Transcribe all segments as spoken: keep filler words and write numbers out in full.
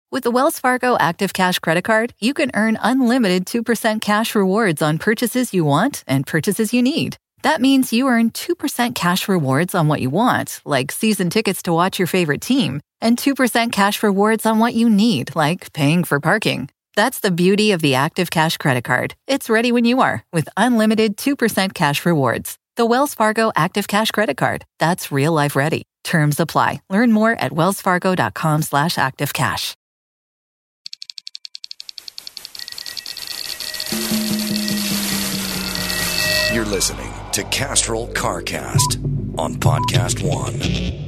With the Wells Fargo Active Cash Credit Card, you can earn unlimited two percent cash rewards on purchases you want and purchases you need. That means you earn two percent cash rewards on what you want, like season tickets to watch your favorite team, and two percent cash rewards on what you need, like paying for parking. That's the beauty of the Active Cash Credit Card. It's ready when you are, with unlimited two percent cash rewards. The Wells Fargo Active Cash Credit Card. That's real life ready. Terms apply. Learn more at wellsfargo.com slash activecash. You're listening to Castrol CarCast on Podcast One.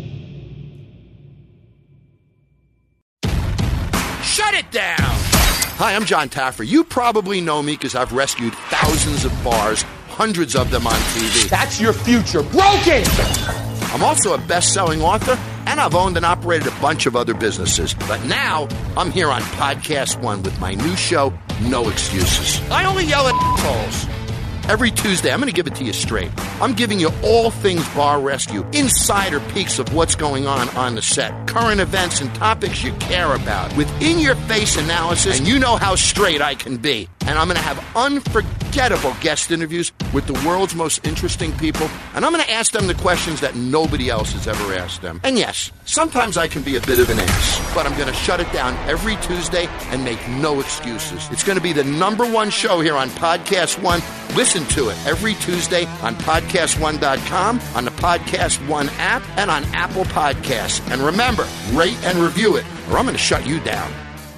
Shut it down! Hi, I'm John Taffer. You probably know me because I've rescued thousands of bars, hundreds of them on T V. That's your future. Broken! I'm also a best-selling author, and I've owned and operated a bunch of other businesses. But now, I'm here on Podcast One with my new show, No Excuses. I only yell at assholes. Every Tuesday, I'm going to give it to you straight. I'm giving you all things bar rescue, insider peeks of what's going on on the set, current events and topics you care about, with in-your-face analysis, and you know how straight I can be. And I'm going to have unforgettable guest interviews with the world's most interesting people, and I'm going to ask them the questions that nobody else has ever asked them. And yes, sometimes I can be a bit of an ass, but I'm going to shut it down every Tuesday and make no excuses. It's going to be the number one show here on Podcast One. Listen to it every Tuesday on podcast one dot com, on the Podcast One app, and on Apple Podcasts. And remember, rate and review it, or I'm going to shut you down.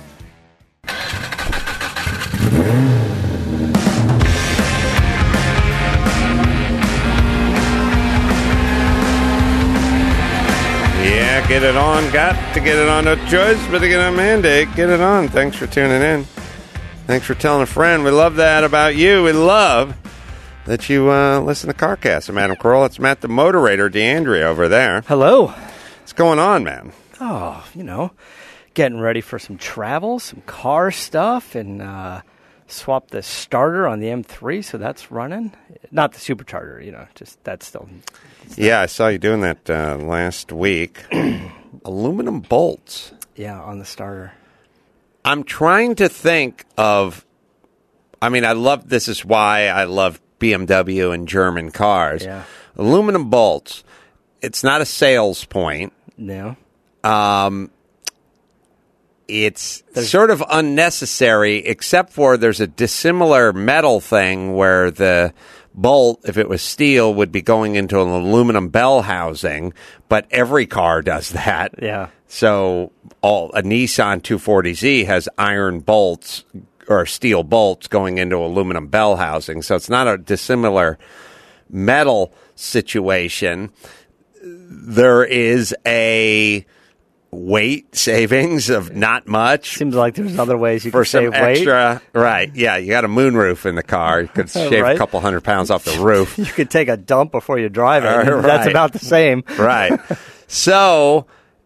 Yeah, get it on. Got to get it on. No choice but to get on mandate. Get it on. Thanks for tuning in. Thanks for telling a friend. We love that about you. We love that you uh, listen to CarCast. I'm Adam Carolla. It's Matt the Moderator, DeAndrea over there. Hello. What's going on, man? Oh, you know, getting ready for some travel, some car stuff, and uh, swap the starter on the M three, so that's running. Not the supercharger, you know, just that's still. Yeah, I saw you doing that uh, last week. Aluminum bolts. Yeah, on the starter. I'm trying to think of, I mean, I love, this is why I love B M W and German cars. Yeah. Aluminum bolts. It's not a sales point. No. Um, it's there's, sort of unnecessary, except for there's a dissimilar metal thing where the bolt, if it was steel, would be going into an aluminum bell housing, but every car does that. Yeah. So all a Nissan two forty Z has iron bolts or steel bolts going into aluminum bell housing. So it's not a dissimilar metal situation. There is a weight savings of not much. Seems like there's other ways you for can save some weight. Extra, right? Yeah, you got a moonroof in the car. You could shave right? a couple hundred pounds off the roof. You could take a dump before you drive it. Uh, right. That's about the same. Right. So,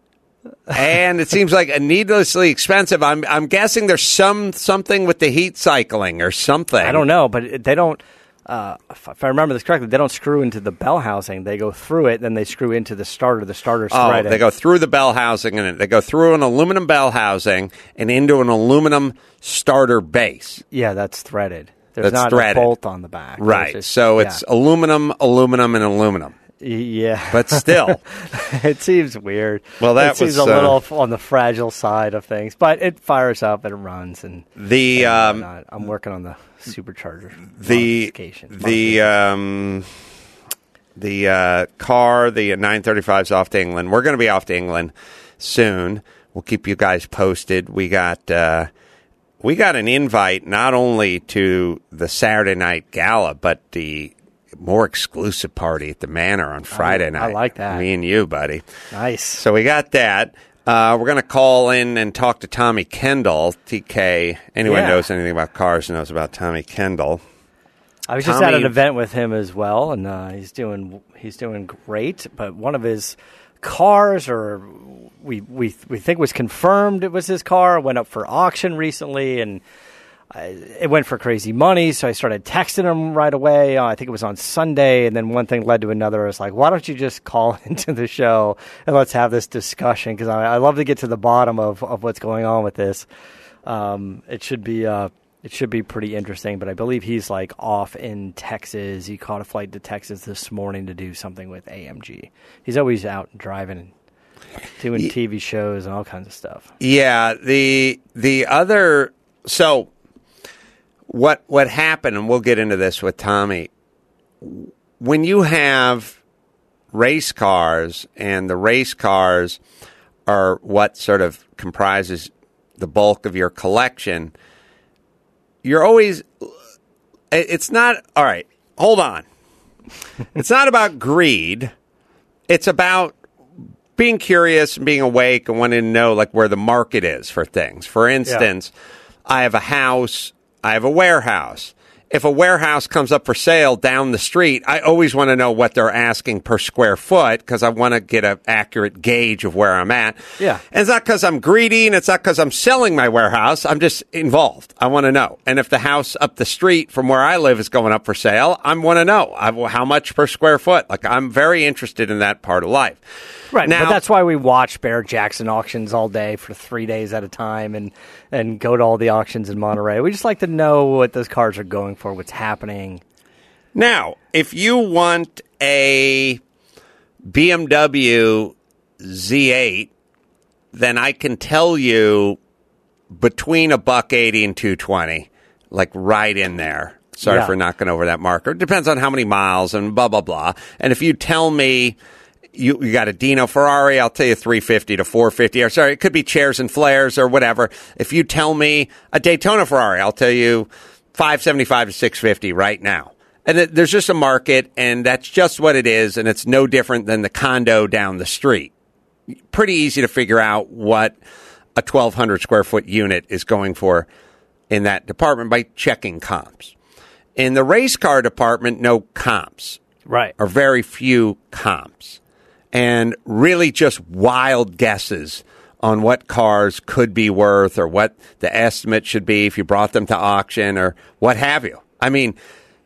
and it seems like a needlessly expensive. I'm I'm guessing there's some something with the heat cycling or something. I don't know, but they don't. Uh, if I remember this correctly, they don't screw into the bell housing. They go through it, then they screw into the starter. The starter's oh, threaded. They go through the bell housing, and they go through an aluminum bell housing and into an aluminum starter base. Yeah, that's threaded. There's that's not threaded. a bolt on the back. Right. Just, so yeah. it's aluminum, aluminum, and aluminum. Yeah. But still. It seems weird. Well, that it seems was, a little uh, on the fragile side of things, but it fires up and it runs. And the and um, I'm working on the supercharger the modification. the um, the uh, car, the nine thirty-five is off to England. We're going to be off to England soon. We'll keep you guys posted. We got uh, we got an invite not only to the Saturday night gala, but the more exclusive party at the Manor on Friday I, night. I like that. Me and you, buddy. Nice. So we got that. Uh, we're going to call in and talk to Tommy Kendall, T K. Anyone Yeah. knows anything about cars knows about Tommy Kendall. I was just Tommy, at an event with him as well, and uh, he's doing he's doing great. But one of his cars, or we we we think was confirmed it was his car, went up for auction recently, and it went for crazy money, so I started texting him right away. Uh, I think it was on Sunday, and then one thing led to another. I was like, why don't you just call into the show and let's have this discussion? Because I, I love to get to the bottom of, of what's going on with this. Um, it should be uh, it should be pretty interesting, but I believe he's like off in Texas. He caught a flight to Texas this morning to do something with A M G. He's always out driving and doing T V shows and all kinds of stuff. Yeah, the the other so what what happened, and we'll get into this with Tommy. When you have race cars, and the race cars are what sort of comprises the bulk of your collection, you're always it's not all right, hold on. It's not about greed. It's about being curious and being awake and wanting to know like where the market is for things. For instance, yeah. I have a house, I have a warehouse. If a warehouse comes up for sale down the street, I always want to know what they're asking per square foot because I want to get an accurate gauge of where I'm at. Yeah. And it's not because I'm greedy and it's not because I'm selling my warehouse. I'm just involved. I want to know. And if the house up the street from where I live is going up for sale, I want to know I, how much per square foot. Like I'm very interested in that part of life. Right, now, but that's why we watch Barrett-Jackson auctions all day for three days at a time and, and go to all the auctions in Monterey. We just like to know what those cars are going for, what's happening. Now, if you want a B M W Z eight, then I can tell you between a buck eighty and two twenty, like right in there. Sorry yeah. for knocking over that marker. It depends on how many miles and blah, blah, blah. And if you tell me You, you got a Dino Ferrari, I'll tell you three fifty to four fifty. Or sorry, it could be chairs and flares or whatever. If you tell me a Daytona Ferrari, I'll tell you five seventy-five to six fifty right now. And it, there's just a market, and that's just what it is, and it's no different than the condo down the street. Pretty easy to figure out what a twelve hundred square foot unit is going for in that department by checking comps. In the race car department, no comps. Right. Or very few comps. And really just wild guesses on what cars could be worth or what the estimate should be if you brought them to auction or what have you. I mean,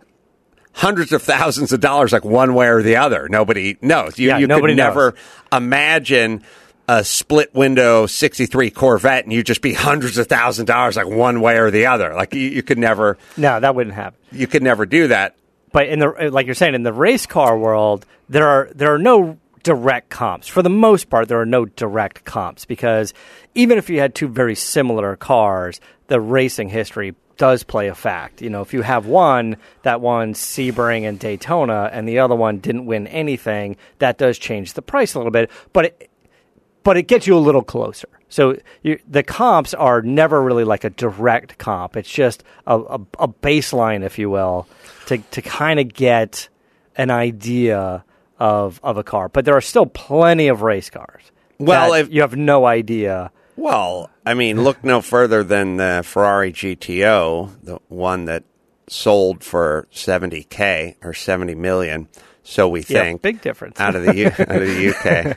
hundreds of thousands of dollars like one way or the other. Nobody knows. You, yeah, you nobody could never knows. imagine a split window sixty-three Corvette and you just be hundreds of thousands of dollars like one way or the other. Like you, you could never. No, that wouldn't happen. You could never do that. But in the like you're saying, in the race car world, there are there are no direct comps. For the most part, there are no direct comps because even if you had two very similar cars, the racing history does play a fact. You know, if you have one that won Sebring and Daytona and the other one didn't win anything, that does change the price a little bit, but it, but it gets you a little closer. So you, the comps are never really like a direct comp. It's just a, a, a baseline, if you will, to to kind of get an idea of of a car. But there are still plenty of race cars. Well, if you have no idea. Well, I mean, look no further than the Ferrari G T O, the one that sold for seventy K or seventy million. So we think. Yeah, big difference. out of the U- out of the U K.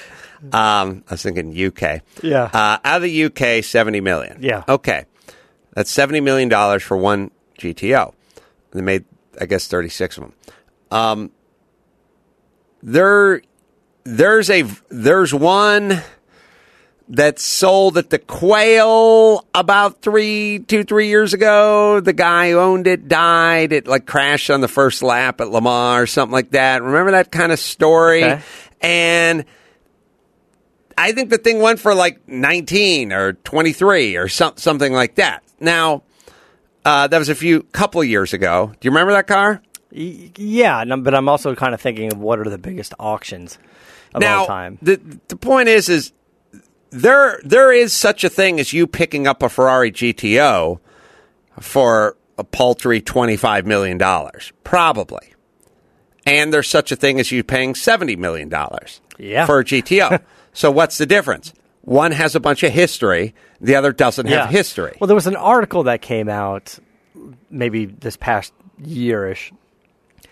Um, I was thinking U K. Yeah. Uh, out of the U K, seventy million. Yeah. Okay. That's seventy million dollars for one G T O. They made, I guess, thirty-six of them. Um, there, there's a, there's one that sold at the Quail about three, two, three years ago. The guy who owned it died. It like crashed on the first lap at Le Mans or something like that. Remember that kind of story? Okay. And I think the thing went for like nineteen or twenty-three or some, something like that. Now, uh, that was a few couple of years ago. Do you remember that car? Yeah, but I'm also kind of thinking of what are the biggest auctions of now, all time. The the point is, is there there is such a thing as you picking up a Ferrari G T O for a paltry twenty-five million dollars, probably. And there's such a thing as you paying seventy million dollars yeah. for a G T O. So what's the difference? One has a bunch of history. The other doesn't yeah. have history. Well, there was an article that came out maybe this past year-ish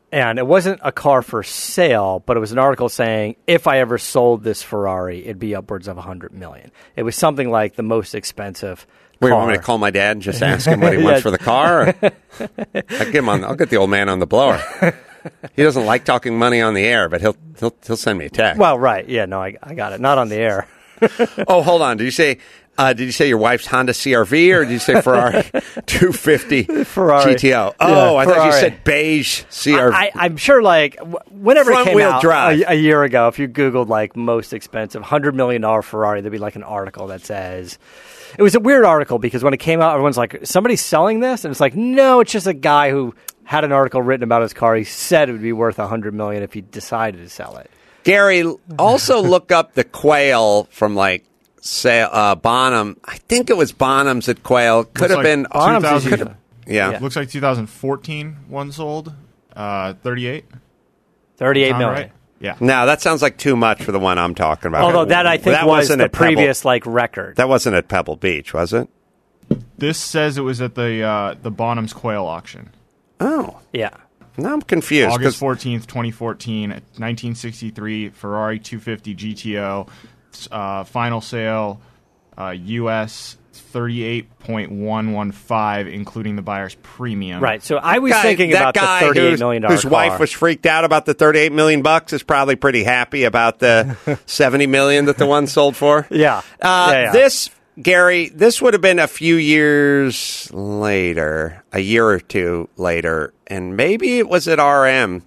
And it wasn't a car for sale, but it was an article saying, if I ever sold this Ferrari, it'd be upwards of one hundred million dollars. It was something like the most expensive Wait, car. want me to call my dad and just ask him what he wants Yeah. for the car? I'll, get him on, I'll get the old man on the blower. He doesn't like talking money on the air, but he'll he'll, he'll send me a text. Well, right. Yeah, no, I, I got it. Not on the air. Oh, hold on. Did you say uh, did you say your wife's Honda C R V or did you say Ferrari two fifty Ferrari. G T O? Oh, Yeah, I thought you Ferrari. said beige C R V. I, I, I'm sure, like, w- whenever it came Front-wheel out drive. a, a year ago, if you Googled, like, most expensive one hundred million dollars Ferrari, there'd be, like, an article that says... It was a weird article because when it came out, everyone's like, somebody's selling this? And it's like, no, it's just a guy who had an article written about his car. He said it would be worth one hundred million dollars if he decided to sell it. Gary, also look up the Quail from like say uh, Bonham. I think it was Bonham's at Quail. Could Looks have like been. Bonham's is 2000 usually- Yeah. Yeah. Looks like two thousand fourteen one sold, uh, thirty-eight. thirty-eight Sound million. right? Yeah. No, that sounds like too much for the one I'm talking about. Although that, I think, That was wasn't the at Pebble. previous, like, record. That wasn't at Pebble Beach, was it? This says it was at the uh, the Bonham's Quail auction, Oh, yeah. now I'm confused. 'cause- August fourteenth, twenty fourteen, nineteen sixty-three Ferrari two fifty G T O, uh, final sale, uh, U S thirty-eight point one one five, including the buyer's premium. Right. So I was guy- thinking that about guy the thirty-eight whose, million dollars whose car. wife was freaked out about the thirty-eight million bucks is probably pretty happy about the seventy million that the one sold for. Yeah. Uh, Yeah, yeah. This, Gary, this would have been a few years later, a year or two later, and maybe it was at R M.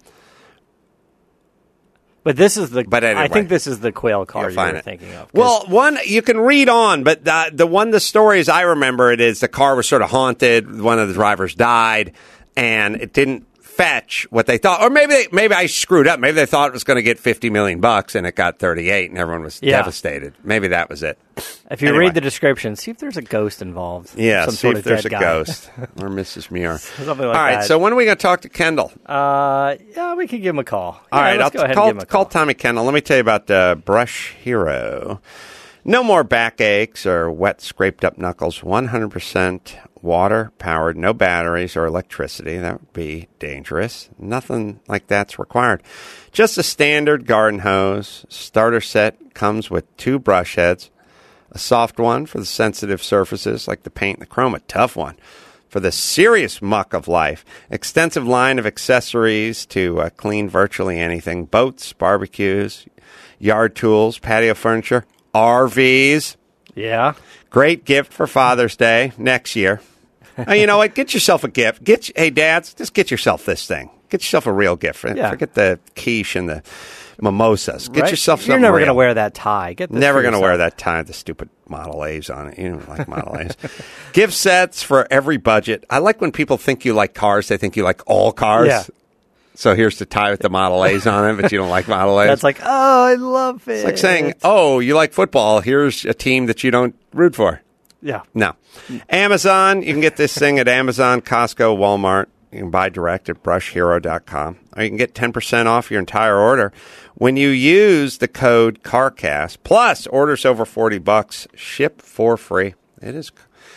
But this is the. But anyway. I think this is the Quail car You'll you find were it. thinking of. 'cause- Well, one you can read on, but the, the one the stories I remember it is the car was sort of haunted. One of the drivers died, and it didn't fetch what they thought, or maybe they, maybe I screwed up. Maybe they thought it was going to get fifty million bucks, and it got thirty-eight, and everyone was Yeah. devastated. Maybe that was it. if you anyway. read the description, see if there's a ghost involved. Yeah, Some see sort if of there's dead a guy. ghost or Missus Muir. Something like All right, that. so when are we going to talk to Kendall? Uh, yeah, we can give him a call. All Yeah, right, let's I'll go ahead call, and give him a call. call Tommy Kendall. Let me tell you about the Brush Hero. No more backaches or wet, scraped up knuckles. one hundred percent water powered, no batteries or electricity. That would be dangerous. Nothing like that's required. Just a standard garden hose. Starter set comes with two brush heads. A soft one for the sensitive surfaces like the paint and the chrome. A tough one for the serious muck of life. Extensive line of accessories to uh, clean virtually anything. Boats, barbecues, yard tools, patio furniture, R Vs. Yeah. Great gift for Father's Day next year. Oh, you know what? Get yourself a gift. Get Hey, dads, just get yourself this thing. Get yourself a real gift. Yeah. Forget the quiche and the mimosas. Get Right? yourself something You're never real. going to wear that tie. Get this Never for going to wear yourself. that tie with the stupid Model A's on it. You don't like Model A's. Gift sets for every budget. I like when people think you like cars, they think you like all cars. Yeah. So here's the tie with the Model A's on it, but you don't like Model A's. That's like, oh, I love it. It's like saying, oh, you like football. Here's a team that you don't root for. yeah. No. Amazon, you can get this thing at Amazon, Costco, Walmart. You can buy direct at brush hero dot com. Or you can get ten percent off your entire order when you use the code CARCAST. Plus, orders over forty bucks, ship for free. It is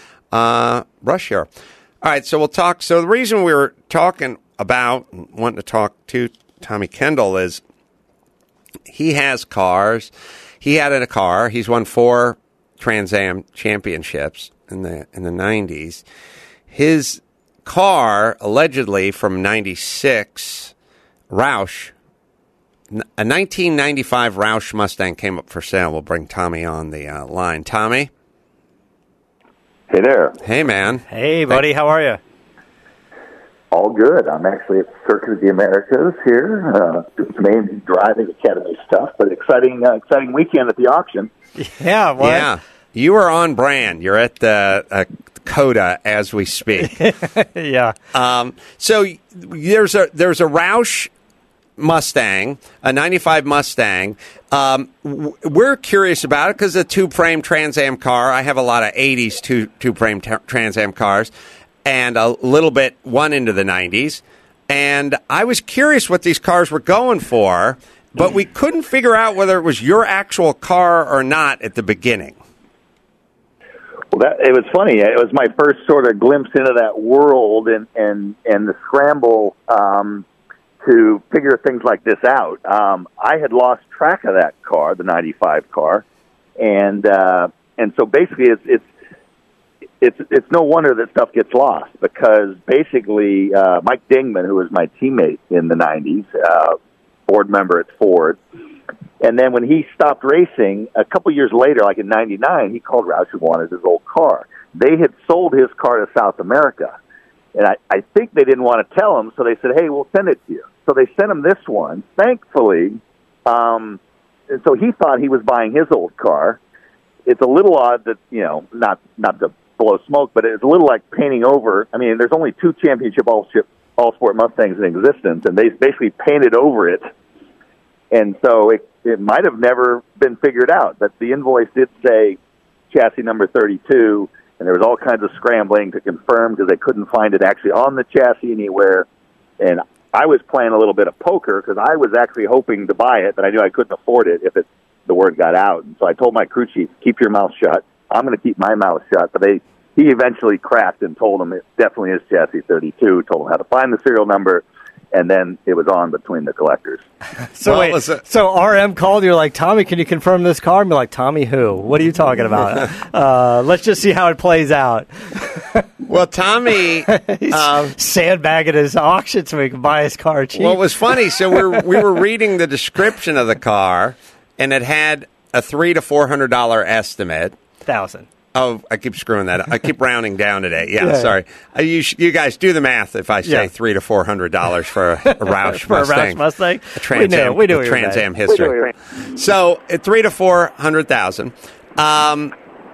uh, Brush Hero. All right, so we'll talk. So the reason we were talking about, wanting to talk to Tommy Kendall is he has cars. He had a car. He's won four Trans Am championships in the in the nineties. His car, allegedly from ninety-six, Roush, a nineteen ninety-five Roush Mustang came up for sale. We'll bring Tommy on the uh, line. Tommy? Hey there. Hey, man. Hey, buddy, how are you? All good. I'm actually at Circuit of the Americas here, uh, doing some A M G Driving Academy stuff, but exciting, uh, exciting weekend at the auction. Yeah, what? Yeah. You are on brand. You're at the uh, COTA as we speak. yeah. Um, so there's a there's a Roush Mustang, a ninety-five Mustang. Um, w- we're curious about it because it's a two-frame Trans Am car. I have a lot of eighties two two-frame t- Trans Am cars, and a little bit one into the nineties. And I was curious what these cars were going for, but we couldn't figure out whether it was your actual car or not at the beginning. Well, that, it was funny. It was my first sort of glimpse into that world, and and and the scramble um, to figure things like this out. Um, I had lost track of that car, the ninety-five car, and uh, and so basically it's it's it's it's no wonder that stuff gets lost, because basically uh, Mike Dingman, who was my teammate in the nineties, uh, board member at Ford, and then when he stopped racing a couple years later, like in ninety-nine, he called Roush and wanted his old car. They had sold his car to South America, and I, I think they didn't want to tell him, so they said, "Hey, we'll send it to you." So they sent him this one. Thankfully, um, and so he thought he was buying his old car. It's a little odd that, you know, not not to blow smoke, but it's a little like painting over. I mean, there's only two championship all ship all sport Mustangs in existence, and they basically painted over it. And so it it might have never been figured out, but the invoice did say chassis number thirty-two, and there was all kinds of scrambling to confirm because they couldn't find it actually on the chassis anywhere. And I was playing a little bit of poker because I was actually hoping to buy it, but I knew I couldn't afford it if it, the word got out. And so I told my crew chief, keep your mouth shut. I'm going to keep my mouth shut. But they, he eventually cracked and told him it definitely is chassis thirty-two, told him how to find the serial number, and then it was on between the collectors. So Well, wait, listen- so R M called you, like, Tommy, can you confirm this car? And be like, Tommy who? What are you talking about? uh, let's just see how it plays out. Well, Tommy, He's um, sandbagging his auction so he can buy his car cheap. well, it was funny. So we're, we were reading the description of the car, and it had a three to four hundred dollar estimate. Thousand. Oh, I keep screwing that up. I keep rounding down today. Yeah, Yeah. sorry. Uh, you, sh- you guys do the math. If I say Yeah. three to four hundred dollars for a, a Roush For a Mustang, Roush Mustang? a Trans We knew- Am, we knew a what you were Trans saying. Am history. So at three to four hundred thousand. Um,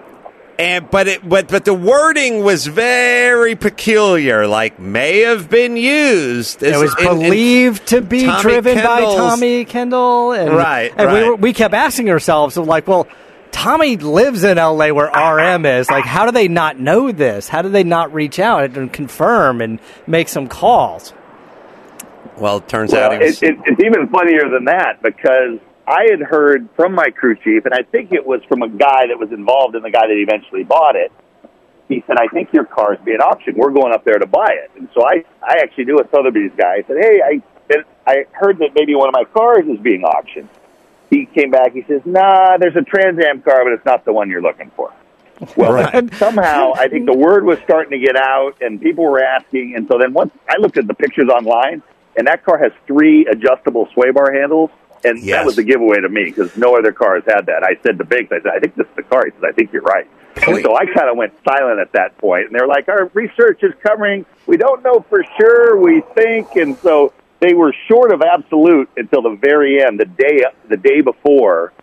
and but it but but the wording was very peculiar. Like may have been used. It was in- in believed to be Tommy driven by Kendall's- Tommy Kendall. And, Right, And we, right. were, we kept asking ourselves, like, well, Tommy lives in L A where R M is. Like, how do they not know this? How do they not reach out and confirm and make some calls? Well, it turns Well, out he was. it, it, it's even funnier than that, because I had heard from my crew chief, and I think it was from a guy that was involved in the guy that eventually bought it. He said, I think your car is being auctioned. We're going up there to buy it. And so I, I actually knew a Sotheby's guy. I said, hey, I, I heard that maybe one of my cars is being auctioned. He came back. He says, nah, there's a Trans Am car, but it's not the one you're looking for. Well, Right. somehow I think the word was starting to get out, and people were asking. And so then once I looked at the pictures online, and that car has three adjustable sway bar handles, and Yes. that was a giveaway to me because no other cars had that. I said to Biggs, I said, I think this is the car. He said, I think you're right. And so I kind of went silent at that point, and they're like, our research is covering, we don't know for sure, we think, and so they were short of absolute until the very end, the day the day before,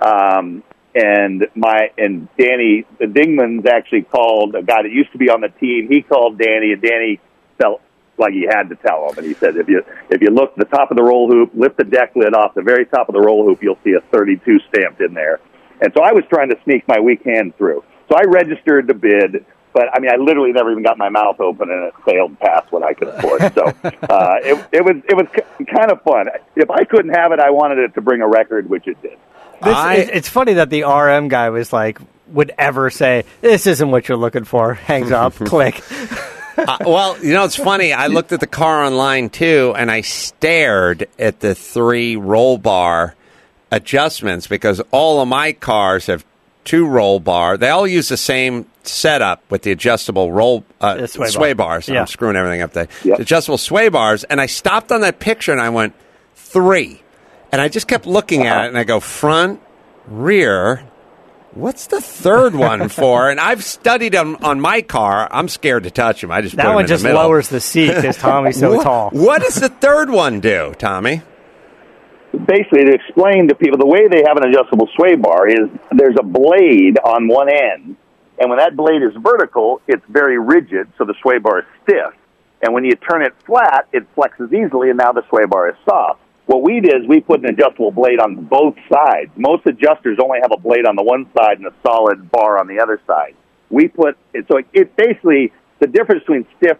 um, and my and Danny, the Dingmans actually called a guy that used to be on the team. He called Danny, and Danny felt like he had to tell him, and he said, if you if you look at the top of the roll hoop, lift the deck lid off the very top of the roll hoop, you'll see a thirty-two stamped in there. And so I was trying to sneak my weak hand through. So I registered the bid, but I mean, I literally never even got my mouth open, and it sailed past what I could afford. So uh, it, it was it was kind of fun. If I couldn't have it, I wanted it to bring a record, which it did. This, I- it- it's funny that the R M guy was like, would ever say, this isn't what you're looking for. Hangs up, click. Uh, well, you know, it's funny. I looked at the car online, too, and I stared at the three roll bar adjustments because all of my cars have two roll bar. They all use the same setup with the adjustable roll uh, The sway sway, bar. bars. Yeah. I'm screwing everything up there. Yep. Adjustable sway bars, and I stopped on that picture, and I went, three. And I just kept looking at it, and I go, front, rear, what's the third one for? And I've studied them on my car. I'm scared to touch them. I just put That 'em one in just the middle. lowers the seat because Tommy's so What- tall. What does the third one do, Tommy? Basically, to explain to people, the way they have an adjustable sway bar is there's a blade on one end, and when that blade is vertical, it's very rigid, so the sway bar is stiff. And when you turn it flat, it flexes easily, and now the sway bar is soft. What we did is we put an adjustable blade on both sides. Most adjusters only have a blade on the one side and a solid bar on the other side. We put it, so it, it basically, the difference between stiff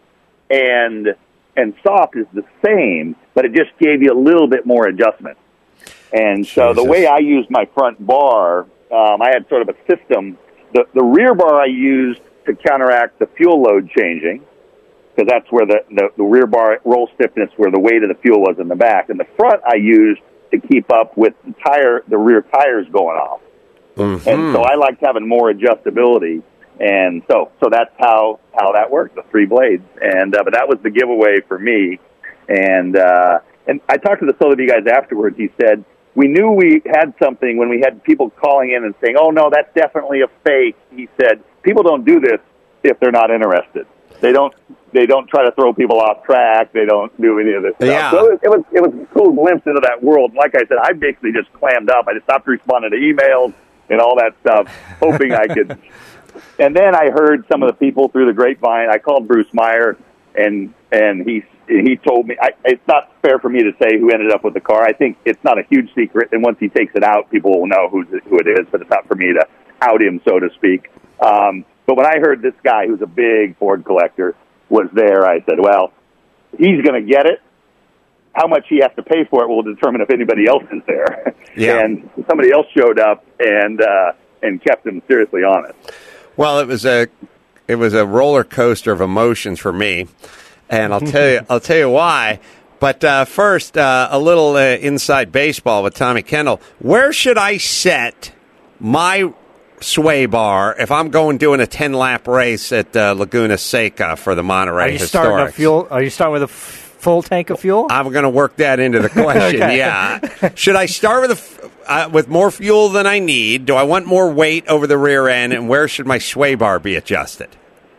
and and soft is the same, but it just gave you a little bit more adjustment. And so the Jesus. way I used my front bar, um, I had sort of a system. The, the rear bar I used to counteract the fuel load changing, because that's where the, the, the rear bar roll stiffness, where the weight of the fuel was in the back. And the front I used to keep up with the tire, the rear tires going off. Mm-hmm. And so I liked having more adjustability. And so, so that's how, how that worked, the three blades. And, uh, but that was the giveaway for me. And, uh, and I talked to the Sotheby guys afterwards. He said, we knew we had something when we had people calling in and saying, oh no, that's definitely a fake. He said, people don't do this if they're not interested. They don't, they don't try to throw people off track. They don't do any of this stuff. Yeah. So it, it was, it was a cool glimpse into that world. Like I said, I basically just clammed up. I just stopped responding to emails and all that stuff, hoping I could. And then I heard some of the people through the grapevine. I called Bruce Meyer, and and he he told me I, it's not fair for me to say who ended up with the car. I think it's not a huge secret, and once he takes it out, people will know who's, who it is. But it's not for me to out him, so to speak. Um, but when I heard this guy, who's a big Ford collector, was there, I said, well, he's going to get it. How much he has to pay for it will determine if anybody else is there. Yeah. And somebody else showed up and uh, and kept him seriously honest. Well, it was a it was a roller coaster of emotions for me, and I'll tell you I'll tell you why. But uh, first, uh, a little uh, inside baseball with Tommy Kendall. Where should I set my sway bar if I'm going doing a ten lap race at uh, Laguna Seca for the Monterey Are you starting a Historics? fuel? Are you starting with a f- full tank of fuel? I'm going to work that into the question. Okay. Yeah, should I start with a f- uh, with more fuel than I need? Do I want more weight over the rear end? And where should my sway bar be adjusted?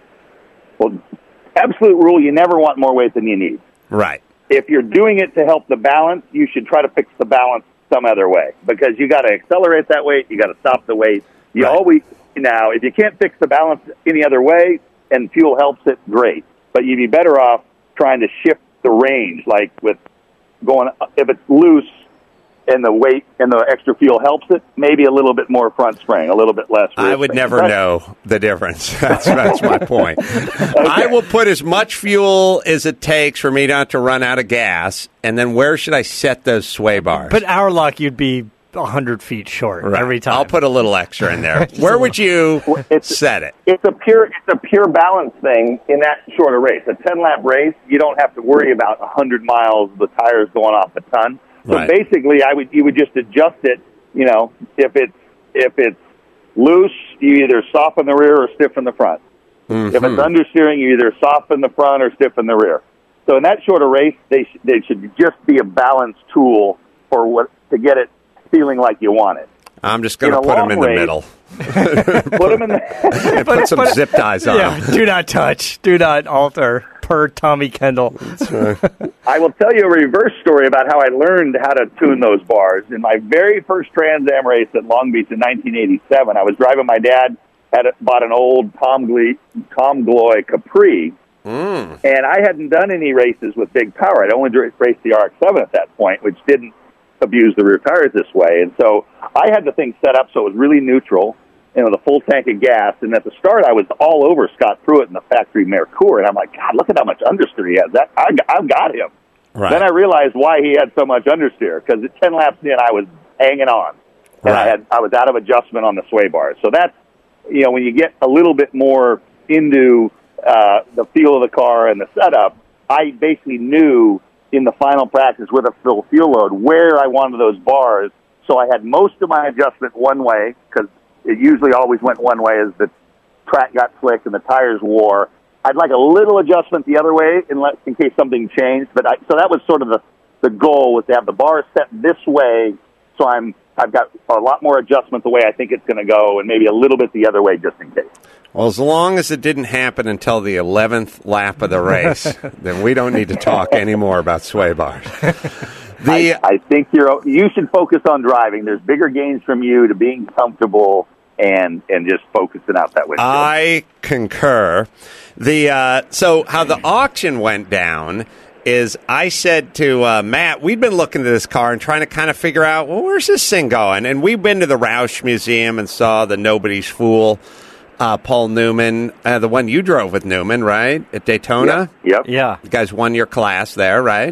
Well, absolute rule: you never want more weight than you need. Right. If you're doing it to help the balance, you should try to fix the balance some other way, because you got to accelerate that weight. You got to stop the weight. You Right. always now, if you can't fix the balance any other way, and fuel helps it, great. But you'd be better off trying to shift the range, like with going if it's loose and the weight and the extra fuel helps it, maybe a little bit more front spring, a little bit less rear I would spring. never That's- know the difference. That's that's my point. I will put as much fuel as it takes for me not to run out of gas, and then where should I set those sway bars? But our luck, you'd be one hundred feet short Right. every time. I'll put a little extra in there. Where would you It's- set it? It's a pure, it's a pure balance thing in that shorter race. A ten lap race, you don't have to worry about a hundred miles, the tires going off a ton. So Right. basically, I would you would just adjust it. You know, if it's if it's loose, you either soften the rear or stiffen the front. Mm-hmm. If it's understeering, you either soften the front or stiffen the rear. So in that shorter race, they sh- they should just be a balance tool for what to get it feeling like you want it. I'm just going in to a put them long in the race- middle Put them in the. and put some zip ties on yeah, them. do not touch. Do not alter. Per Tommy Kendall. I will tell you a reverse story about how I learned how to tune those bars. In my very first Trans Am race at Long Beach in nineteen eighty-seven, I was driving my dad, had a, bought an old Tom, Glee, Tom Gloy Capri, Mm. and I hadn't done any races with big power. I'd only raced the R X seven at that point, which didn't abuse the rear tires this way. And so I had the thing set up so it was really neutral and with a full tank of gas. And at the start, I was all over Scott Pruitt in the factory Mercure. And I'm like, God, look at how much understeer he has. That I, I've got him. Right. Then I realized why he had so much understeer, because at ten laps in, I was hanging on. And Right. I had I was out of adjustment on the sway bars. So that's, you know, when you get a little bit more into uh, the feel of the car and the setup, I basically knew in the final practice with a full fuel load where I wanted those bars. So I had most of my adjustment one way, because it usually always went one way as the track got slick and the tires wore. I'd like a little adjustment the other way in, le- in case something changed. But I, so that was sort of the, the goal, was to have the bars set this way, so I'm I've got a lot more adjustment the way I think it's going to go, and maybe a little bit the other way just in case. Well, as long as it didn't happen until the eleventh lap of the race, then we don't need to talk anymore about sway bars. The I, I think you're you should focus on driving. There's bigger gains from you to being comfortable and and just focusing out that windshield. I concur. The uh, so how the auction went down is I said to uh, Matt, we'd been looking at this car and trying to kind of figure out, well, where's this thing going? And we've been to the Roush Museum and saw the Nobody's Fool, uh, Paul Newman, uh, the one you drove with Newman, right, at Daytona? Yep. Yep. Yeah. You guys won your class there, right?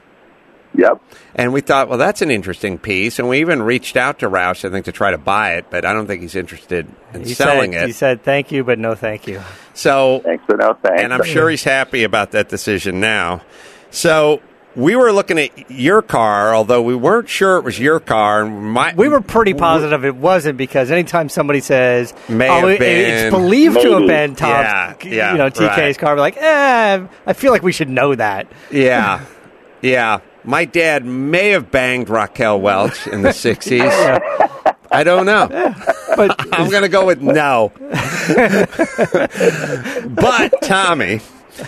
Yep. And we thought, well, that's an interesting piece. And we even reached out to Roush, I think, to try to buy it, but I don't think he's interested in He selling said, it. He said, thank you, but no thank you. So, Thanks for no thanks. and I'm sure he's happy about that decision now. So we were looking at your car, although we weren't sure it was your car. And my, We were pretty positive it wasn't, because anytime somebody says, May oh, have it- been. it's believed to have Maybe. been Tom's, Yeah, yeah, you know, T K's right. car, we're like, eh, I feel like we should know that. Yeah, yeah. My dad may have banged Raquel Welch in the sixties. I don't know. But I'm going to go with no. But, Tommy,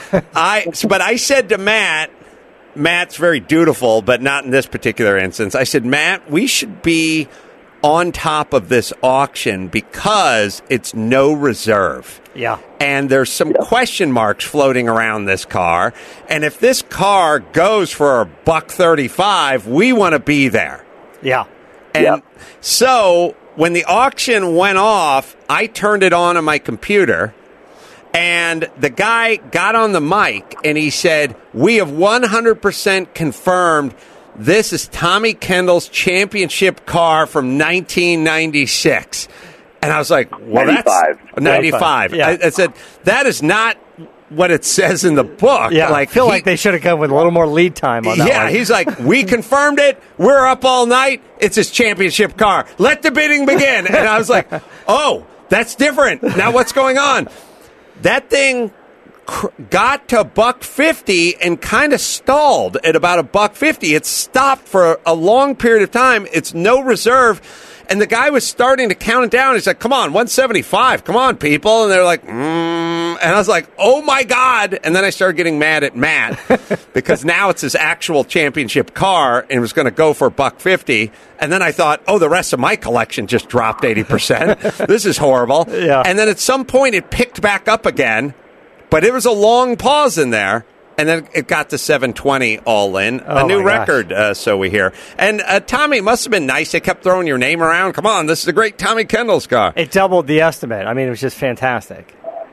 I but I said to Matt, Matt's very dutiful, but not in this particular instance. I said, Matt, we should be on top of this auction because it's no reserve. yeah. And there's some question marks floating around this car. And if this car goes for a buck thirty-five, we want to be there. Yeah. And Yep. so when the auction went off, I turned it on on my computer, and the guy got on the mic and he said, we have one hundred percent confirmed this is Tommy Kendall's championship car from nineteen ninety-six. And I was like, well, ninety-five. that's ninety-five. Yeah. I, I said, that is not what it says in the book. Yeah. Like, I feel he- like they should have come with a little more lead time on that yeah, one. he's like, we confirmed it. We're up all night. It's his championship car. Let the bidding begin. And I was like, oh, that's different. Now what's going on? That thing cr- got to buck fifty and kind of stalled at about a buck fifty. It stopped for a long period of time. It's no reserve. And the guy was starting to count it down. He's like, come on, one seventy-five. Come on, people. And they're like, mm. And I was like, oh, my God. And then I started getting mad at Matt because now it's his actual championship car and it was going to go for a buck fifty. And then I thought, oh, the rest of my collection just dropped eighty percent. This is horrible. Yeah. And then at some point it picked back up again, but it was a long pause in there. And then it got to seven twenty all in. Oh, a new my gosh. record, uh, so we hear. And uh, Tommy, it must have been nice. They kept throwing your name around. Come on, this is a great Tommy Kendall's car. It doubled the estimate. I mean, it was just fantastic.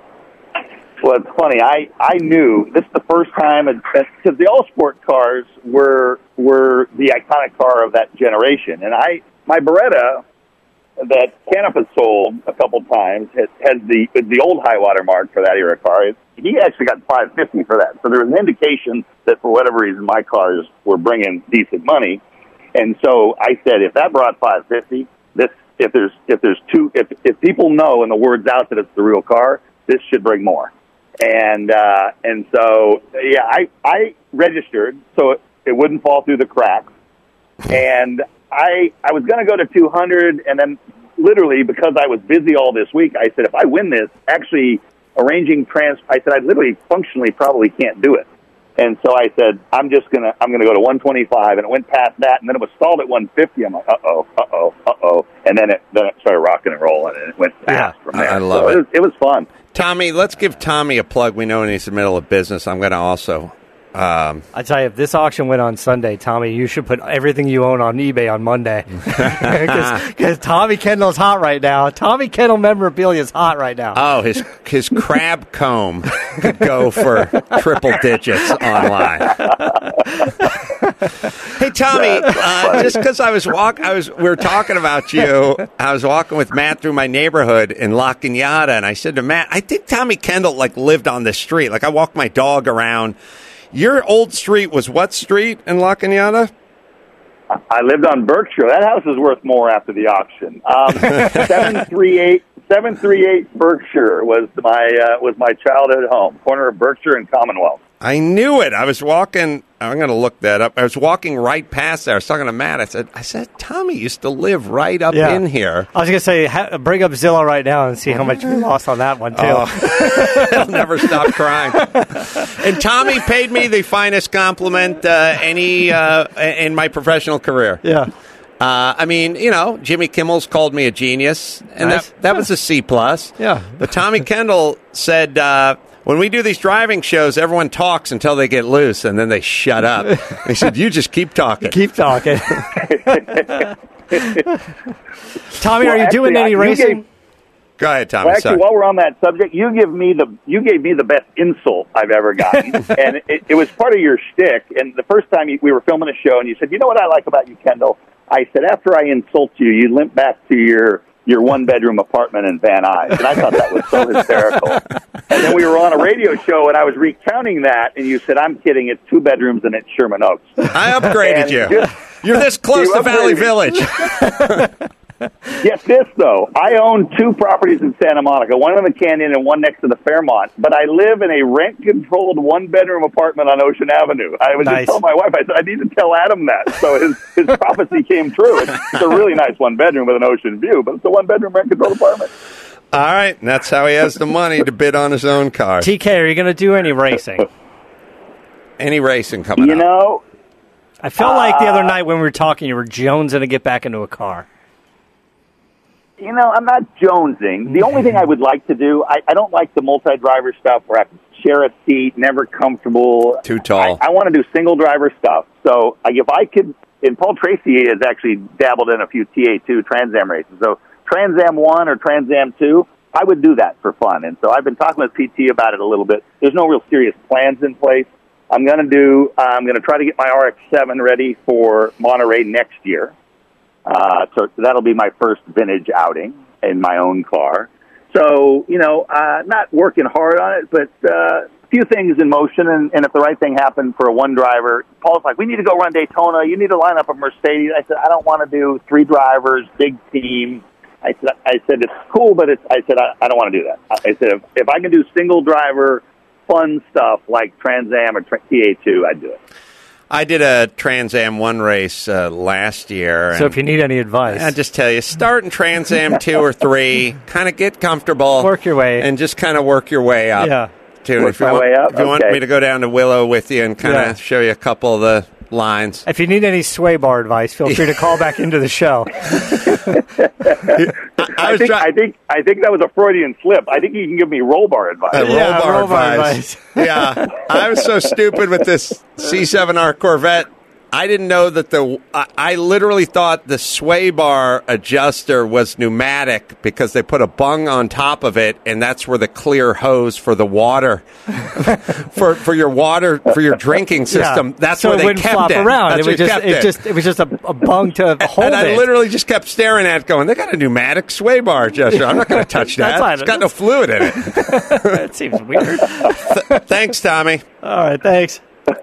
Well, it's funny. I, I knew this is the first time because the all sport cars were were the iconic car of that generation, and I my Beretta that Caniff has sold a couple times has, has the the old high water mark for that era car. It, he actually got five fifty for that, so there was an indication that for whatever reason my cars were bringing decent money, and so I said if that brought five fifty, this if there's if there's two if if people know and the word's out that it's the real car, this should bring more. And uh, and so yeah, I I registered so it, it wouldn't fall through the cracks. And I I was going to go to two hundred, and then literally because I was busy all this week, I said if I win this, actually arranging trans, I said I literally functionally probably can't do it. And so I said I'm just gonna I'm gonna go to one twenty-five, and it went past that, and then it was stalled at one fifty. I'm like uh oh uh oh uh oh, and then it then it started rocking and rolling, and it went fast Yeah, from there. I love so it. It was, it was fun. Tommy, let's give Tommy a plug. We know when he's in the middle of business. I'm going to also. Um, I tell you, if this auction went on Sunday, Tommy, you should put everything you own on eBay on Monday. Because Tommy Kendall's hot right now. Tommy Kendall memorabilia is hot right now. oh, his his crab comb could go for triple digits online. Hey Tommy, uh, just because I was walk, I was we were talking about you. I was walking with Matt through my neighborhood in La Cañada, and I said to Matt, "I think Tommy Kendall like lived on this street. Like I walk my dog around. Your old street was what street in La Cañada?" I lived on Berkshire. That house is worth more after the auction. Um, seven three eight seven three eight Berkshire was my uh, was my childhood home, corner of Berkshire and Commonwealth. I knew it. I was walking. I'm going to look that up. I was walking right past there. I was talking to Matt. I said, I said, Tommy used to live right up Yeah. in here. I was going to say, ha- bring up Zillow right now and see how much we lost on that one, too. Oh. I'll never stop crying. And Tommy paid me the finest compliment uh, any uh, in my professional career. Yeah. Uh, I mean, you know, Jimmy Kimmel's called me a genius, and Nice. that that was a C plus. Yeah. But Tommy Kendall said, uh, when we do these driving shows, everyone talks until they get loose, and then they shut up. He said, you just keep talking. Keep talking. Tommy, Well, are you actually, doing I- any you racing? gave- Go ahead, Tommy. Well, actually, sorry. while we're on that subject, you give me the you gave me the best insult I've ever gotten, and it, it was part of your shtick. And the first time you, we were filming a show, and you said, "You know what I like about you, Kendall?" I said, "After I insult you, you limp back to your your one-bedroom apartment in Van Nuys. And I thought that was so hysterical. And then we were on a radio show, and I was recounting that, and you said, I'm kidding, it's two bedrooms, and it's Sherman Oaks. I upgraded you. Just, You're this close you to Valley Village. Get this, though. I own two properties in Santa Monica, one in the Canyon and one next to the Fairmont, but I live in a rent-controlled one-bedroom apartment on Ocean Avenue. I was Nice. just telling my wife, I said, I need to tell Adam that. So his, his prophecy came true. It's, it's a really nice one-bedroom with an ocean view, but it's a one-bedroom rent-controlled apartment. All right, and that's how he has the money to bid on his own car. T K, are you going to do any racing? Any racing coming You up? know, I felt like the other night when we were talking, you were jonesing to get back into a car. You know, I'm not jonesing. The only thing I would like to do, I, I don't like the multi-driver stuff where I have to share a seat, never comfortable. Too tall. I, I want to do single-driver stuff. So like, if I could, and Paul Tracy has actually dabbled in a few T A two Trans Am races. So Trans Am one or Trans Am two, I would do that for fun. And so I've been talking with P T about it a little bit. There's no real serious plans in place. I'm going to do, uh, I'm going to try to get my R X seven ready for Monterey next year. Uh, so that'll be my first vintage outing in my own car. So, you know, uh, not working hard on it, but uh, a few things in motion. And, and if the right thing happened for a one driver, Paul's like, we need to go run Daytona. You need to line up a Mercedes. I said, I don't want to do three drivers, big team. I said, I said it's cool, but it's, I said, I, I don't want to do that. I said, if, if I can do single driver, fun stuff like Trans Am or T A two, I'd do it. I did a Trans Am one race uh, last year. So if you need any advice. I just tell you, start in Trans Am two or three, kind of get comfortable. Work your way. And just kind of work your way up. Yeah. To, Work if you my want, way up? If you want Okay. me to go down to Willow with you and kind of Yeah. show you a couple of the lines. If you need any sway bar advice, feel free to call back into the show. I, I I was think, try- I think I think that was a Freudian slip. I think you can give me roll bar advice. Uh, roll Yeah, bar roll bar advice. Yeah, I was so stupid with this C seven R Corvette. I didn't know that the. I, I literally thought the sway bar adjuster was pneumatic because they put a bung on top of it, and that's where the clear hose for the water, for for your water for your drinking system. Yeah. That's so where it they wouldn't kept flop it. around. That's It was where just kept it just it was just a, a bung to hold and I it. literally just kept staring at it, going, "They got a pneumatic sway bar adjuster. I'm not going to touch that. That's fine. It's got no fluid in it." That seems weird. Thanks, Tommy. All right, thanks.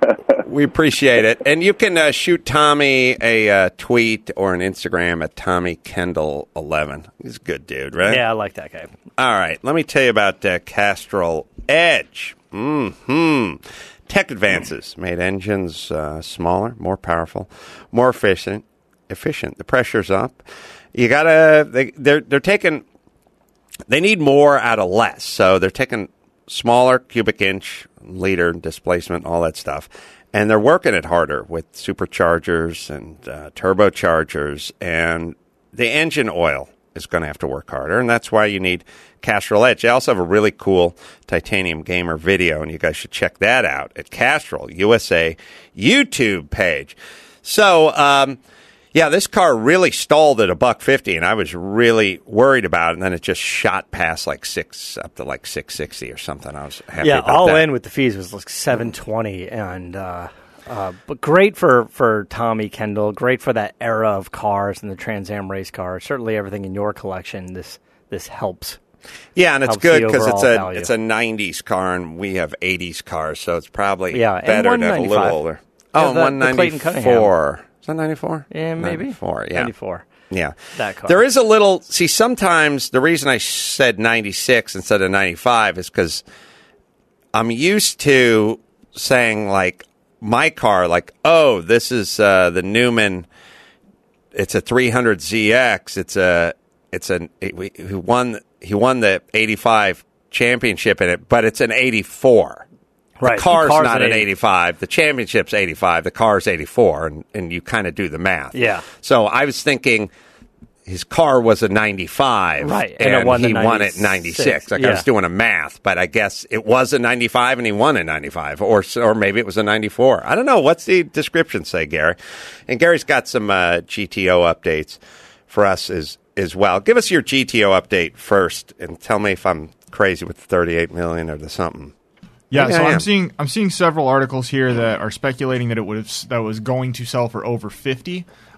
We appreciate it. And you can uh, shoot Tommy a uh, tweet or an Instagram at Tommy Kendall eleven. He's a good dude, right? Yeah, I like that guy. All right. Let me tell you about uh, Castrol Edge. Mm-hmm. Tech advances made engines uh, smaller, more powerful, more efficient. Efficient. The pressure's up. You gotta. They, they're they're taking. They need more out of less. So they're taking smaller cubic inch, liter displacement, all that stuff. And they're working it harder with superchargers and uh, turbochargers. And the engine oil is going to have to work harder. And that's why you need Castrol Edge. They also have a really cool Titanium Gamer video, and you guys should check that out at Castrol U S A YouTube page. So, um, yeah, this car really stalled at a buck fifty, and I was really worried about it. And then it just shot past like six up to like six sixty or something. I was happy Yeah, about all that. in with the fees was like seven twenty, and uh, uh, but great for, for Tommy Kendall. Great for that era of cars and the Trans Am race cars. Certainly, everything in your collection. This this helps. Yeah, and it's helps good the because it's overall a value. it's a nineties car, and we have eighties cars, so it's probably Yeah, and better to have a little one ninety-five. older. Yeah, Oh, the- one the Clayton Cunningham. ninety-four. Is that ninety-four? Yeah, maybe ninety-four, yeah. ninety-four. Yeah. That car. There is a little, see, sometimes the reason I said ninety-six instead of ninety-five is because I'm used to saying, like, my car, like, oh, this is uh, the Newman, it's a three hundred Z X, it's a, it's a, he he won, he won the eighty-five championship in it, but it's an eighty-four. Right. The car's, The car's not an an eighty. eighty-five. The championship's eighty-five. The car's eighty-four, and, and you kind of do the math. Yeah. So I was thinking his car was a ninety-five, Right, and, and it won the he won it ninety-six. ninety-six. Like I Yeah. was doing a math, but I guess it was a ninety-five, and he won a ninety-five, or or maybe it was a ninety-four. I don't know. What's the description say, Gary? And Gary's got some uh, G T O updates for us as as well. Give us your G T O update first, and tell me if I'm crazy with the thirty-eight million or the something. Yeah, Maybe so I am. I'm seeing I'm seeing several articles here that are speculating that it would have that was going to sell for over fifty.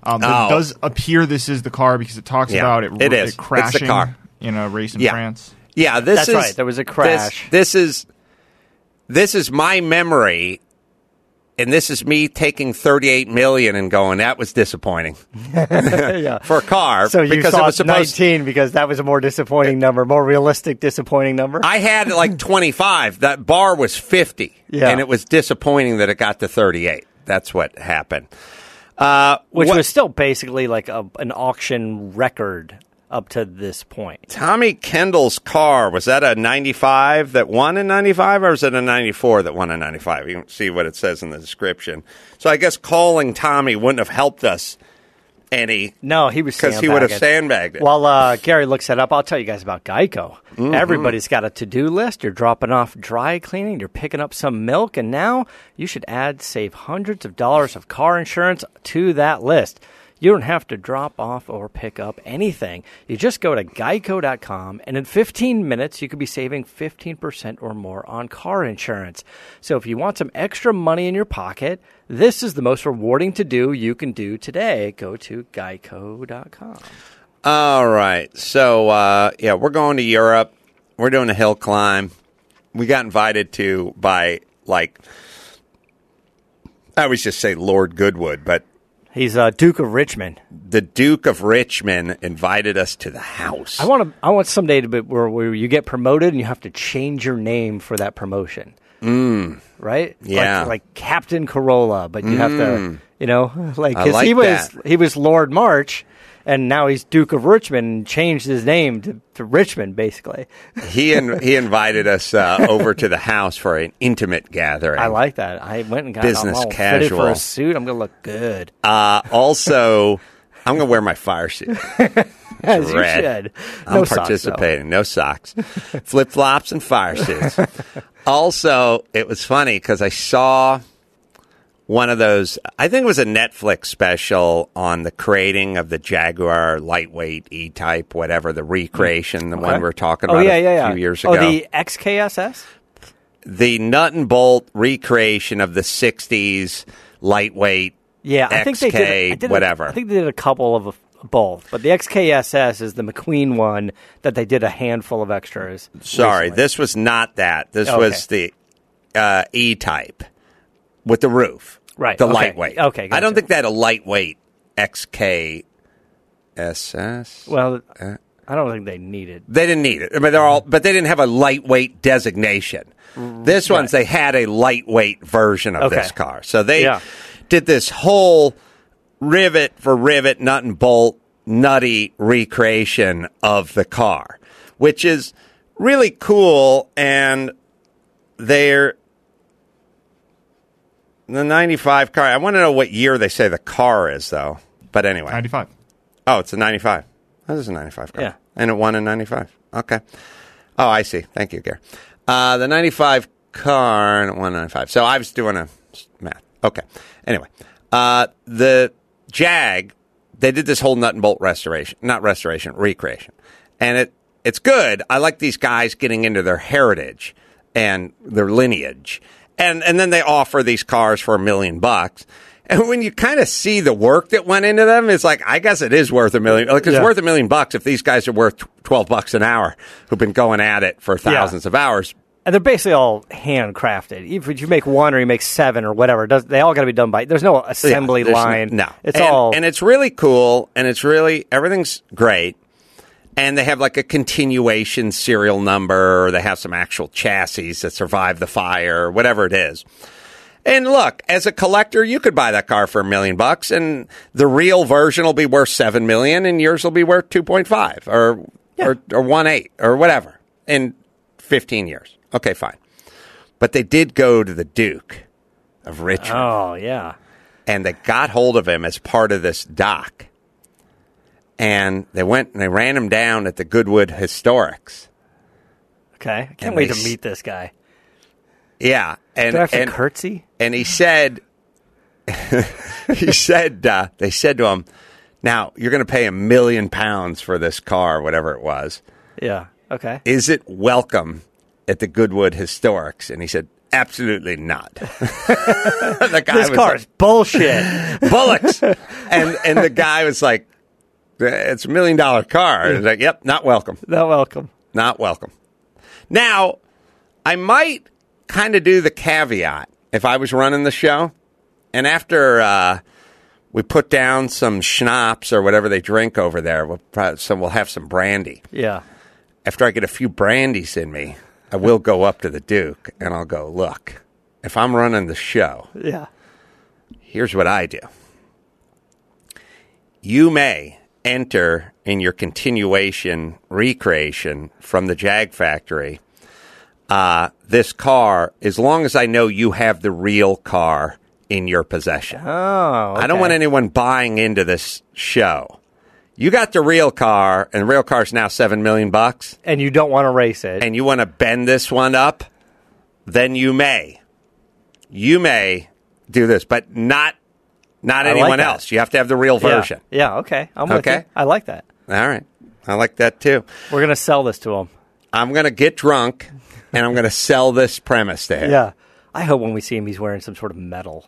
Um, but Oh. It does appear this is the car because it talks Yeah, about it, it is. it crashing It's the car. in a race in Yeah. France. Yeah, this That's is right. There was a crash. This, this is this is my memory, and this is me taking thirty-eight million and going, that was disappointing yeah. for a car. So you because it saw was supposed. nineteen because that was a more disappointing number, more realistic, disappointing number. I had like twenty-five. That bar was fifty, Yeah. and it was disappointing that it got to thirty-eight. That's what happened. Uh, Which what- was still basically like a, an auction record up to this point. Tommy Kendall's car, was that a ninety-five that won in ninety-five, or was it a ninety-four that won in ninety-five? You can see what it says in the description. So I guess calling Tommy wouldn't have helped us any. No, he was Because he would have sandbagged it. While uh, Gary looks that up, I'll tell you guys about Geico. Mm-hmm. Everybody's got a to-do list. You're dropping off dry cleaning. You're picking up some milk. And now you should add, save hundreds of dollars of car insurance to that list. You don't have to drop off or pick up anything. You just go to geico dot com, and in fifteen minutes, you could be saving fifteen percent or more on car insurance. So if you want some extra money in your pocket, this is the most rewarding to-do you can do today. Go to geico dot com. All right. So, uh, yeah, we're going to Europe. We're doing a hill climb. We got invited to by, like, I always just say Lord Goodwood, but He's uh, Duke of Richmond. the Duke of Richmond invited us to the house. I want to. I want someday to be where, where you get promoted and you have to change your name for that promotion. Mm. Right? Yeah. Like, like Captain Corolla, but you have to, you know, like, I 'cause like he was that. he was Lord March, and now he's Duke of Richmond and changed his name to, to Richmond, basically. He in, he invited us uh, over to the house for an intimate gathering. I like that. I went and got Business I'm all fitted for casual. a suit. I'm gonna look good. Uh, also, I'm going to wear my fire suit. As you Red. should. I'm No socks, though. participating. No socks. Flip flops and fire suits. Also, it was funny because I saw one of those, I think it was a Netflix special on the creating of the Jaguar lightweight E-Type, whatever, the recreation, the one we were talking Oh about yeah, a yeah, yeah. few years ago. Oh, the X K S S. the nut and bolt recreation of the sixties lightweight Yeah, I think they did. X I K, did a- whatever. I think they did a couple of both, but the X K S S is the McQueen one that they did a handful of extras. Sorry, recently. this was not that. This Okay. was the uh, E-Type with the roof. Right, The okay. lightweight. Okay, I gotcha. don't think they had a lightweight X K S S. Well, I don't think they needed. They didn't need it. I mean, they're all, but they didn't have a lightweight designation. This one's they had a lightweight version of Okay. this car. So they Yeah. did this whole rivet for rivet, nut and bolt, nutty recreation of the car, which is really cool. And they're the ninety-five car. I want to know what year they say the car is, though. But anyway. ninety-five. Oh, it's a ninety-five. That is a ninety-five car. Yeah. And it won in ninety-five. Okay. Oh, I see. Thank you, Gary. Uh, the ninety-five car, and it won in ninety-five. So I was doing a math. Okay. Anyway, uh, the Jag, they did this whole nut and bolt restoration. Not restoration, recreation. And it it's good. I like these guys getting into their heritage and their lineage. And and then they offer these cars for a million bucks. And when you kind of see the work that went into them, it's like, I guess it is worth a million. Like, it's Yeah. worth a million bucks if these guys are worth twelve bucks an hour who've been going at it for thousands of hours. And they're basically all handcrafted. Even if you make one or you make seven or whatever, it does, they all got to be done by. There's no assembly Yeah, there's line. No. It's and, all. And it's really cool, and it's really, everything's great. And they have like a continuation serial number, or they have some actual chassis that survive the fire, or whatever it is. And look, as a collector, you could buy that car for a million bucks, and the real version will be worth seven million, and yours will be worth two point five or or or one eight or whatever in fifteen years. Okay, fine. But they did go to the Duke of Richmond, oh yeah. and they got hold of him as part of this doc, and they went and they ran him down at the Goodwood Historics. Okay, I can't And wait they to s- meet this guy. Yeah, and Do I have to and, curtsy? and he said, he said, uh, they said to him, now you're going to pay a million pounds for this car, whatever it was. Yeah. Okay. Is it welcome at the Goodwood Historics? And he said, absolutely not. The guy this was car is like, bullshit. bullets. and and the guy was like, it's a million dollar car. And he's like, yep, not welcome. Not welcome. Not welcome. Now, I might kind of do the caveat if I was running the show. And after uh, we put down some schnapps or whatever they drink over there, we'll, probably, so we'll have some brandy. Yeah. After I get a few brandies in me, I will go up to the Duke and I'll go, look, if I'm running the show, Yeah. here's what I do. You may enter in your continuation recreation from the Jag factory uh, this car as long as I know you have the real car in your possession. Oh, okay. I don't want anyone buying into this show. You got the real car, and the real car's now seven million bucks, And you don't want to race it. and you want to bend this one up, then you may. You may do this, but not not I like anyone that. else. You have to have the real yeah. version. Yeah, okay. I'm with Okay. you. I like that. All right. I like that too. We're going to sell this to them. I'm going to get drunk, and I'm going to sell this premise to him. Yeah. I hope when we see him, he's wearing some sort of medal.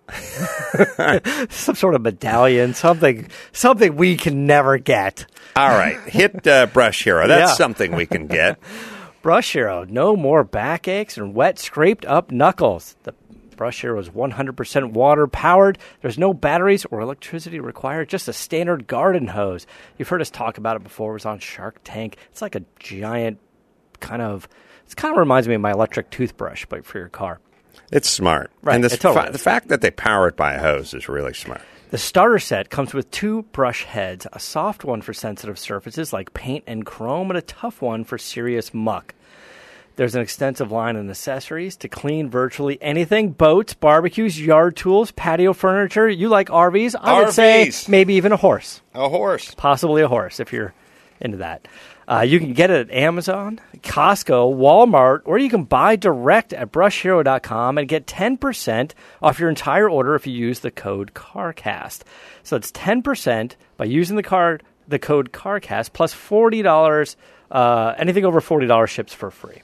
Some sort of medallion, something something we can never get. All right. Hit uh, Brush Hero. That's Yeah. something we can get. Brush Hero, no more backaches and wet, scraped up knuckles. The Brush Hero is one hundred percent water powered. There's no batteries or electricity required, just a standard garden hose. You've heard us talk about it before. It was on Shark Tank. It's like a giant kind of, it kind of reminds me of my electric toothbrush, but for your car. It's smart. Right, And this it totally fa- is. the fact that they power it by a hose is really smart. The starter set comes with two brush heads, a soft one for sensitive surfaces like paint and chrome, and a tough one for serious muck. There's an extensive line of accessories to clean virtually anything: boats, barbecues, yard tools, patio furniture. You like R Vs? I would say R Vs. maybe even a horse. A horse. Possibly a horse if you're into that. Uh, you can get it at Amazon, Costco, Walmart, or you can buy direct at brush hero dot com and get ten percent off your entire order if you use the code CARCAST. So it's ten percent by using the card, the code CARCAST, plus forty dollars. Uh, anything over forty dollars ships for free.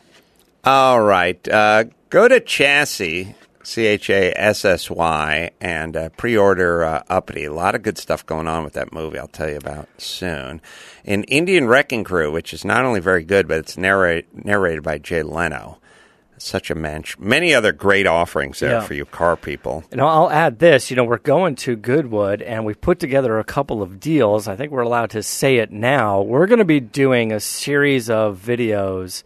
All right. Uh, go to Chassis, C H A S S Y, and uh, pre-order uh, Uppity. A lot of good stuff going on with that movie I'll tell you about soon. In Indian Wrecking Crew, which is not only very good, but it's narrate, narrated by Jay Leno. Such a mensch. Many other great offerings there Yeah. for you car people. And I'll add this, you know, we're going to Goodwood, and we've put together a couple of deals. I think we're allowed to say it now. We're going to be doing a series of videos,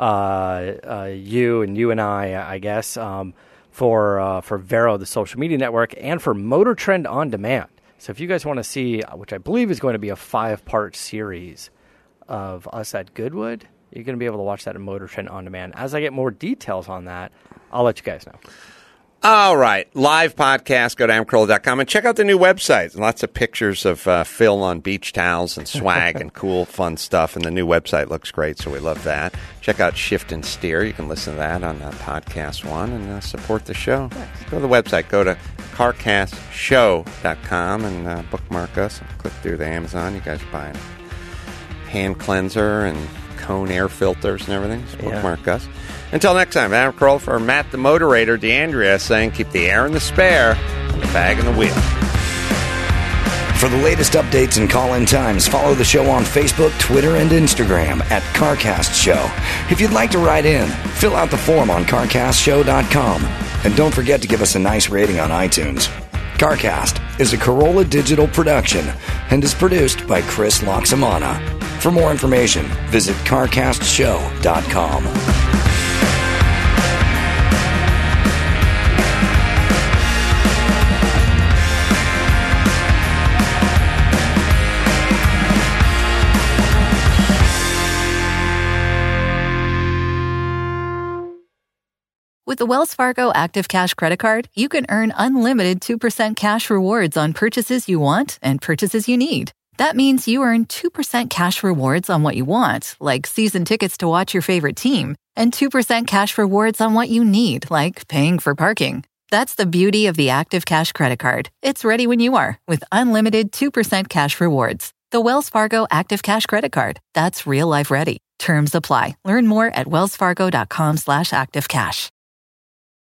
uh, uh, you and you and I, I guess, um, for uh, for Vero, the social media network, and for Motor Trend On Demand. So if you guys want to see, which I believe is going to be a five-part series of us at Goodwood, you're going to be able to watch that in Motor Trend On Demand. As I get more details on that, I'll let you guys know. All right. Live podcast. Go to am carolla dot com and check out the new website. Lots of pictures of uh, Phil on beach towels and swag and cool, fun stuff. And the new website looks great, so we love that. Check out Shift and Steer. You can listen to that on uh, Podcast One and uh, support the show. Go to the website. Go to car cast show dot com and uh, bookmark us. Click through the Amazon. You guys are buying hand cleanser and cone air filters and everything. So Yeah. bookmark us. Until next time, Adam Carolla for Matt the Moderator, DeAndrea saying keep the air in the spare and the bag in the wheel. For the latest updates and call-in times, follow the show on Facebook, Twitter, and Instagram at CarCast Show. If you'd like to write in, fill out the form on car cast show dot com. And don't forget to give us a nice rating on iTunes. CarCast is a Corolla digital production and is produced by Chris Loxamana. For more information, visit car cast show dot com. With the Wells Fargo Active Cash Credit Card, you can earn unlimited two percent cash rewards on purchases you want and purchases you need. That means you earn two percent cash rewards on what you want, like season tickets to watch your favorite team, and two percent cash rewards on what you need, like paying for parking. That's the beauty of the Active Cash Credit Card. It's ready when you are, with unlimited two percent cash rewards. The Wells Fargo Active Cash Credit Card. That's real life ready. Terms apply. Learn more at wellsfargo.com slash activecash.